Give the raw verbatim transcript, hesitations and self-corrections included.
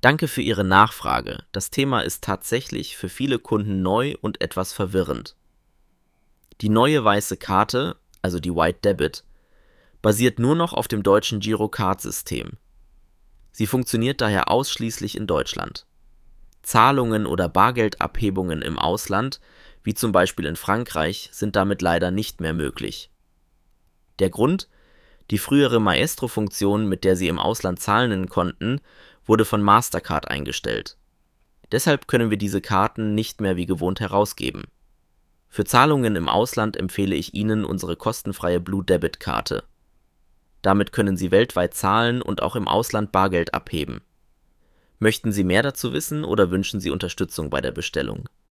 Danke für Ihre Nachfrage. Das Thema ist tatsächlich für viele Kunden neu und etwas verwirrend. Die neue weiße Karte, also die White Debit, basiert nur noch auf dem deutschen Girocard-System. Sie funktioniert daher ausschließlich in Deutschland. Zahlungen oder Bargeldabhebungen im Ausland, wie zum Beispiel in Frankreich, sind damit leider nicht mehr möglich. Der Grund? Die frühere Maestro-Funktion, mit der Sie im Ausland zahlen konnten, wurde von Mastercard eingestellt. Deshalb können wir diese Karten nicht mehr wie gewohnt herausgeben. Für Zahlungen im Ausland empfehle ich Ihnen unsere kostenfreie Blue Debit Karte. Damit können Sie weltweit zahlen und auch im Ausland Bargeld abheben. Möchten Sie mehr dazu wissen oder wünschen Sie Unterstützung bei der Bestellung?